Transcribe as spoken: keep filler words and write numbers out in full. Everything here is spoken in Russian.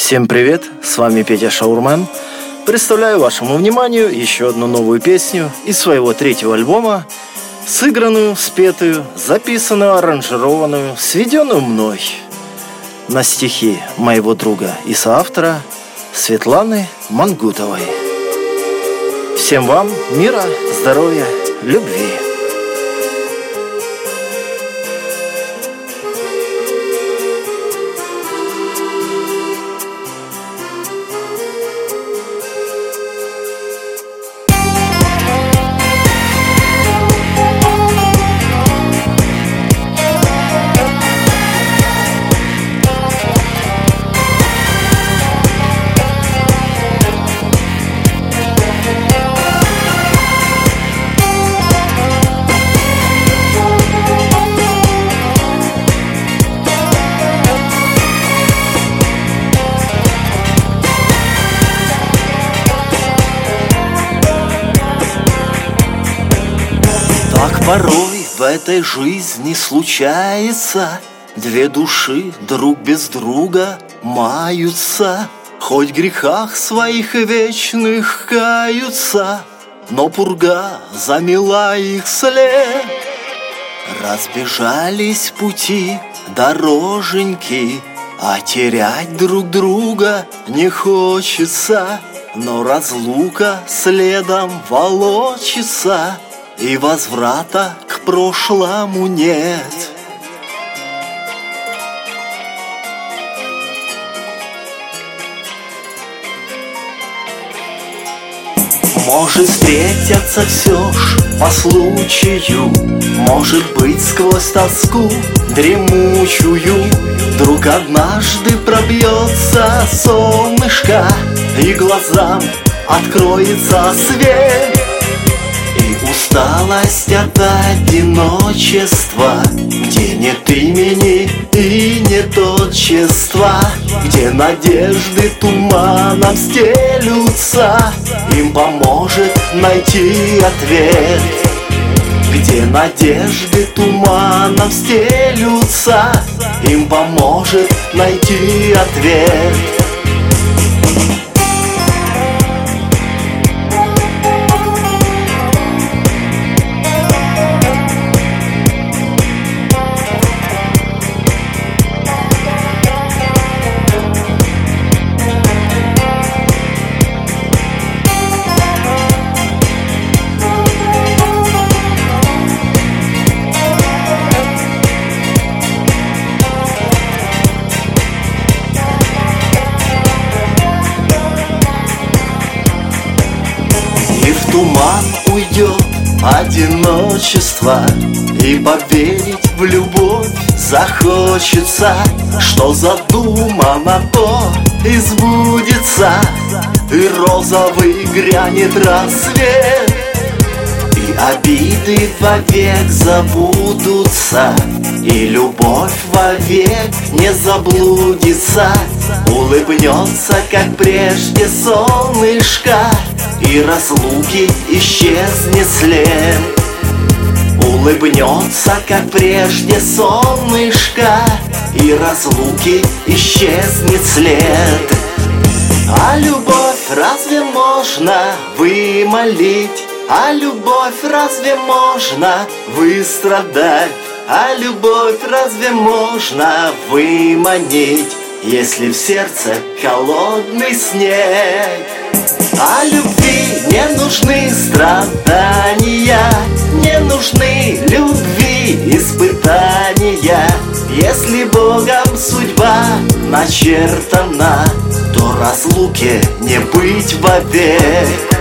Всем привет, с вами Петя Шаурман. Представляю вашему вниманию еще одну новую песню из своего третьего альбома, сыгранную, спетую, записанную, аранжированную, сведенную мной на стихи моего друга и соавтора Светланы Мангутовой. Всем вам мира, здоровья, любви. Так порой в этой жизни случается, две души друг без друга маются, хоть в грехах своих вечных каются, но пурга замела их след. Разбежались пути, дороженьки, а терять друг друга не хочется, но разлука следом волочится, и возврата к прошлому нет. Может встретиться все ж по случаю, может быть сквозь тоску дремучую вдруг однажды пробьется солнышко, и глазам откроется свет. Усталость от одиночества, где нет имени и нет отчества, где надежды туманом стелются, им поможет найти ответ. Где надежды туманом стелются, им поможет найти ответ. Туман уйдет одиночество, и поверить в любовь захочется, что задумано, то и сбудется, и розовый грянет рассвет, и обиды вовек забудутся, и любовь вовек не заблудится. Улыбнется, как прежде, солнышко, и разлуки исчезнет след. Улыбнется, как прежде, солнышко, и разлуки исчезнет след. А любовь разве можно вымолить? А любовь разве можно выстрадать? А любовь разве можно выманить, если в сердце холодный снег? А любви не нужны страдания, не нужны любви испытания. Если Богом судьба начертана, то разлуке не быть вовек.